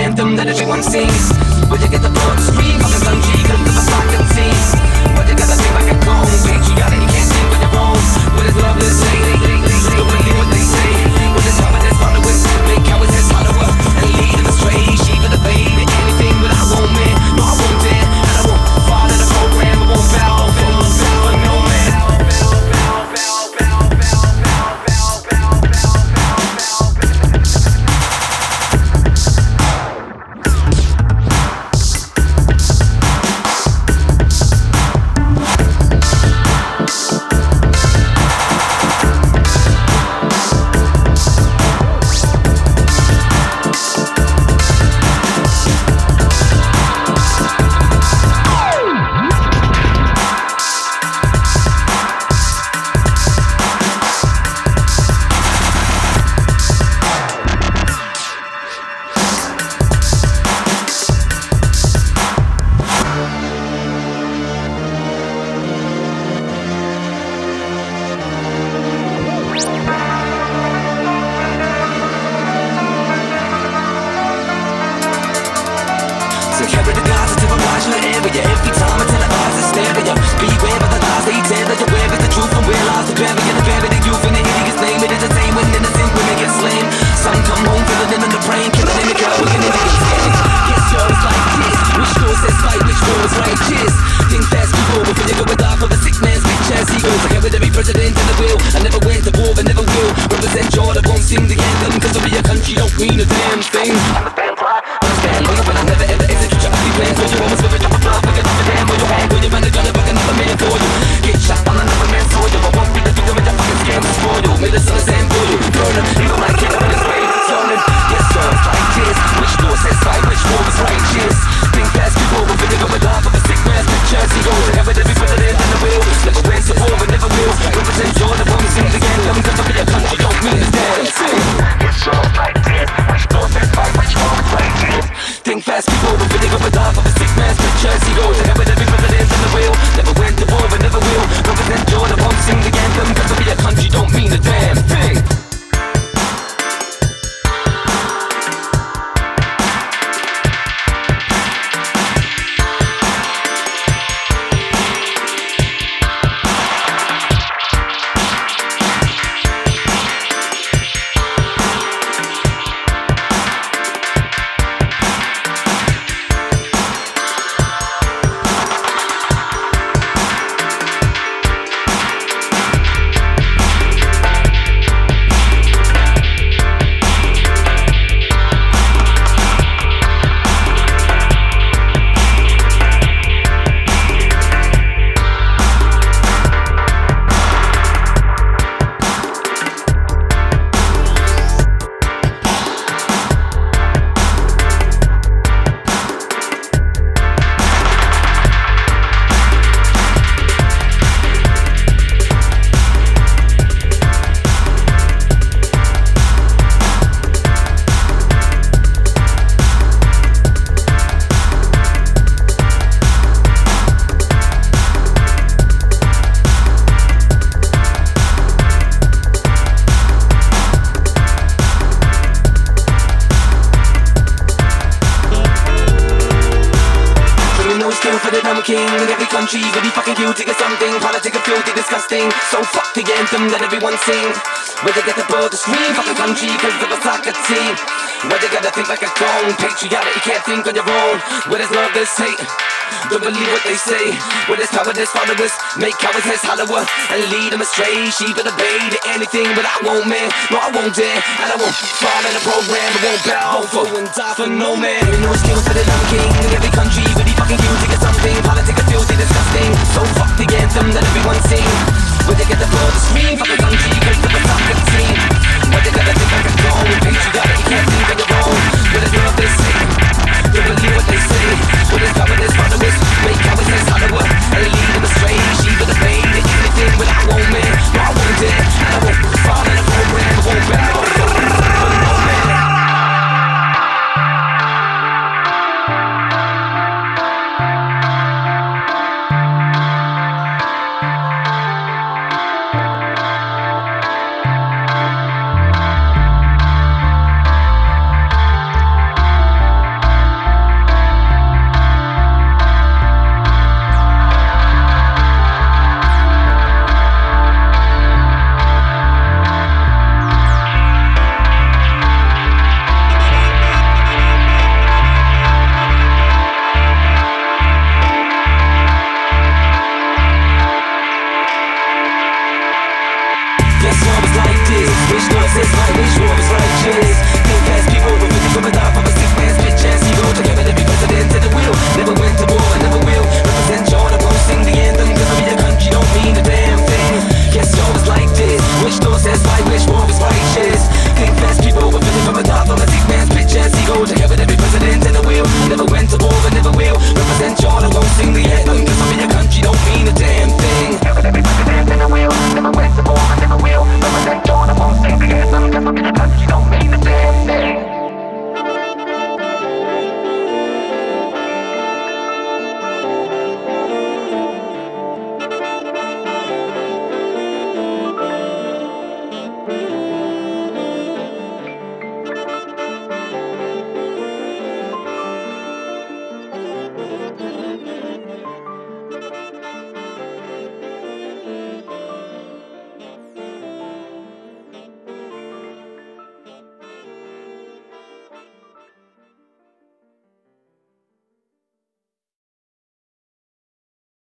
anthem that everyone sings. Where you get the blood scream, fucking country, cause of a soccer team. But you gotta think like a cone, patriotic, you can't think on your own. What is love to say? Don't believe what they say. What is power that's followers, make cowards as follower, and lead them astray. Sheep of the bait, anything but I won't man. No, I won't dare, and I won't follow the program. I won't bow for no man. That everyone sings. Where they get the blood to scream, fucking country, cause of a soccer team. Where they gotta think like a cone, patriotic, you can't think on your own. Where there's love, there's hate. Don't believe what they say. Where there's power, there's followers, make cowards heads hollower, and lead them astray. Sheep of the bait, anything but I won't man. No, I won't dare, and I won't follow the program. I won't bow for and die for no man. There ain't no skill for the dumb king. In every country, really fucking guilty of something. Politics are filthy, disgusting. So fuck the anthem that everyone sings. Where they get the blood to scream, fucking country, cause of a soccer team. Where they gotta think like a cone, patriotic, you can't think on your own. Where there's love, there's hate. Don't believe what they say. Where there's power, there's followers, make cowards heads hollower, and lead them astray. Sheep of the bait, anything but I won't man. No, I won't dare, and I won't follow the program. I won't bow for no man.